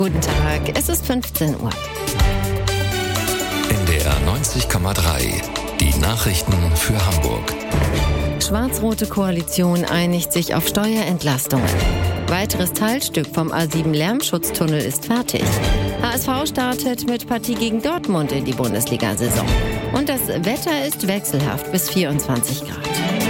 Guten Tag, es ist 15 Uhr. NDR 90,3. Die Nachrichten für Hamburg. Schwarz-rote Koalition einigt sich auf Steuerentlastungen. Weiteres Teilstück vom A7 Lärmschutztunnel ist fertig. HSV startet mit Partie gegen Dortmund in die Bundesliga-Saison. Und das Wetter ist wechselhaft bis 24 Grad.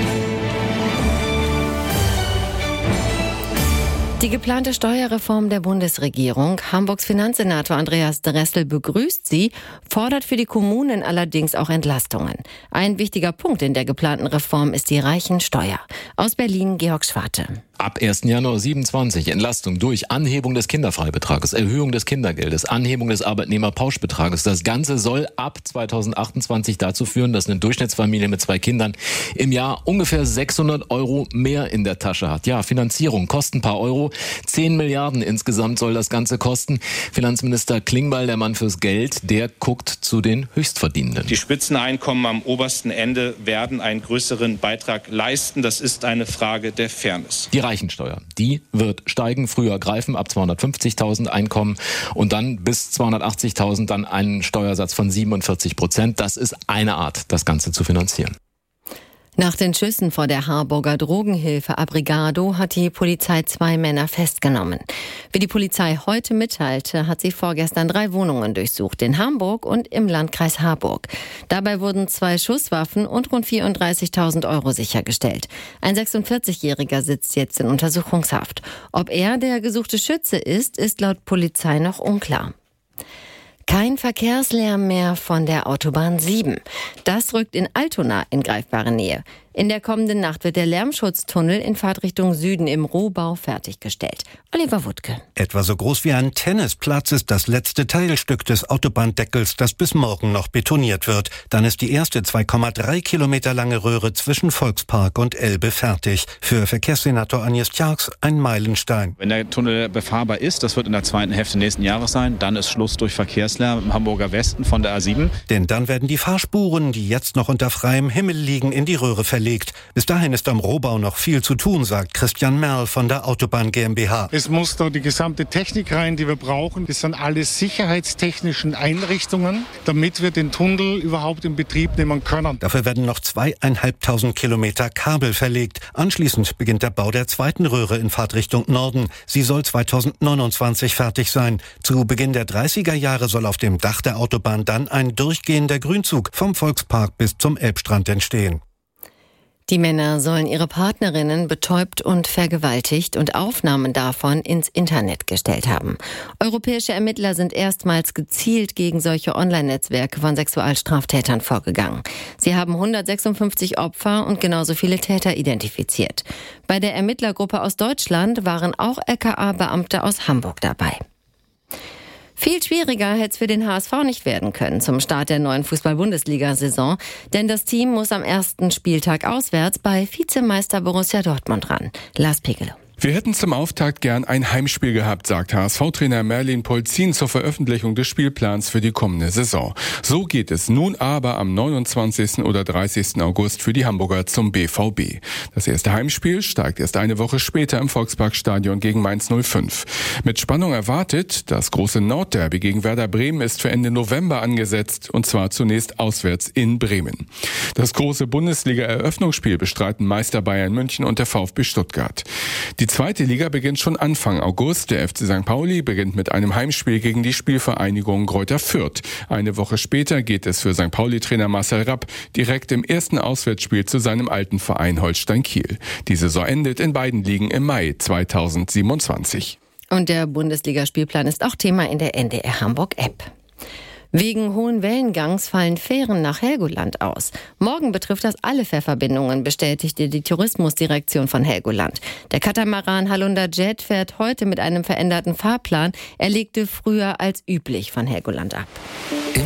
Die geplante Steuerreform der Bundesregierung, Hamburgs Finanzsenator Andreas Dressel begrüßt sie, fordert für die Kommunen allerdings auch Entlastungen. Ein wichtiger Punkt in der geplanten Reform ist die Reichensteuer. Aus Berlin Georg Schwarte. Ab 1. Januar 27 Entlastung durch Anhebung des Kinderfreibetrages, Erhöhung des Kindergeldes, Anhebung des Arbeitnehmerpauschbetrages. Das Ganze soll ab 2028 dazu führen, dass eine Durchschnittsfamilie mit 2 Kindern im Jahr ungefähr 600 Euro mehr in der Tasche hat. Ja, Finanzierung kostet ein paar Euro. 10 Milliarden insgesamt soll das Ganze kosten. Finanzminister Klingbeil, der Mann fürs Geld, der guckt zu den Höchstverdienenden. Die Spitzeneinkommen am obersten Ende werden einen größeren Beitrag leisten. Das ist eine Frage der Fairness. Die Reichensteuer, die wird steigen, früher greifen, ab 250.000 Einkommen und dann bis 280.000 dann einen Steuersatz von 47%. Das ist eine Art, das Ganze zu finanzieren. Nach den Schüssen vor der Harburger Drogenhilfe Abrigado hat die Polizei 2 Männer festgenommen. Wie die Polizei heute mitteilte, hat sie vorgestern 3 Wohnungen durchsucht, in Hamburg und im Landkreis Harburg. Dabei wurden 2 Schusswaffen und rund 34.000 Euro sichergestellt. Ein 46-Jähriger sitzt jetzt in Untersuchungshaft. Ob er der gesuchte Schütze ist laut Polizei noch unklar. Kein Verkehrslärm mehr von der Autobahn 7. Das rückt in Altona in greifbare Nähe. In der kommenden Nacht wird der Lärmschutztunnel in Fahrtrichtung Süden im Rohbau fertiggestellt. Oliver Wuttke. Etwa so groß wie ein Tennisplatz ist das letzte Teilstück des Autobahndeckels, das bis morgen noch betoniert wird. Dann ist die erste 2,3 Kilometer lange Röhre zwischen Volkspark und Elbe fertig. Für Verkehrssenator Agnes Tjarks ein Meilenstein. Wenn der Tunnel befahrbar ist, das wird in der zweiten Hälfte nächsten Jahres sein, dann ist Schluss durch Verkehrslärm im Hamburger Westen von der A7. Denn dann werden die Fahrspuren, die jetzt noch unter freiem Himmel liegen, in die Röhre verlegt. Bis dahin ist am Rohbau noch viel zu tun, sagt Christian Merl von der Autobahn GmbH. Es muss da die gesamte Technik rein, die wir brauchen. Das sind alles sicherheitstechnischen Einrichtungen, damit wir den Tunnel überhaupt in Betrieb nehmen können. Dafür werden noch 2.500 Kilometer Kabel verlegt. Anschließend beginnt der Bau der zweiten Röhre in Fahrtrichtung Norden. Sie soll 2029 fertig sein. Zu Beginn der 30er Jahre soll auf dem Dach der Autobahn dann ein durchgehender Grünzug vom Volkspark bis zum Elbstrand entstehen. Die Männer sollen ihre Partnerinnen betäubt und vergewaltigt und Aufnahmen davon ins Internet gestellt haben. Europäische Ermittler sind erstmals gezielt gegen solche Online-Netzwerke von Sexualstraftätern vorgegangen. Sie haben 156 Opfer und genauso viele Täter identifiziert. Bei der Ermittlergruppe aus Deutschland waren auch LKA-Beamte aus Hamburg dabei. Viel schwieriger hätte es für den HSV nicht werden können zum Start der neuen Fußball-Bundesliga-Saison, denn das Team muss am ersten Spieltag auswärts bei Vizemeister Borussia Dortmund ran. Lars Pegelow. Wir hätten zum Auftakt gern ein Heimspiel gehabt, sagt HSV-Trainer Merlin Polzin zur Veröffentlichung des Spielplans für die kommende Saison. So geht es nun aber am 29. oder 30. August für die Hamburger zum BVB. Das erste Heimspiel steigt erst eine Woche später im Volksparkstadion gegen Mainz 05. Mit Spannung erwartet, das große Nordderby gegen Werder Bremen ist für Ende November angesetzt, und zwar zunächst auswärts in Bremen. Das große Bundesliga-Eröffnungsspiel bestreiten Meister Bayern München und der VfB Stuttgart. Die zweite Liga beginnt schon Anfang August. Der FC St. Pauli beginnt mit einem Heimspiel gegen die Spielvereinigung Greuther Fürth. Eine Woche später geht es für St. Pauli-Trainer Marcel Rapp direkt im ersten Auswärtsspiel zu seinem alten Verein Holstein Kiel. Die Saison endet in beiden Ligen im Mai 2027. Und der Bundesligaspielplan ist auch Thema in der NDR Hamburg-App. Wegen hohen Wellengangs fallen Fähren nach Helgoland aus. Morgen betrifft das alle Fährverbindungen, bestätigte die Tourismusdirektion von Helgoland. Der Katamaran Halunda Jet fährt heute mit einem veränderten Fahrplan. Er legte früher als üblich von Helgoland ab.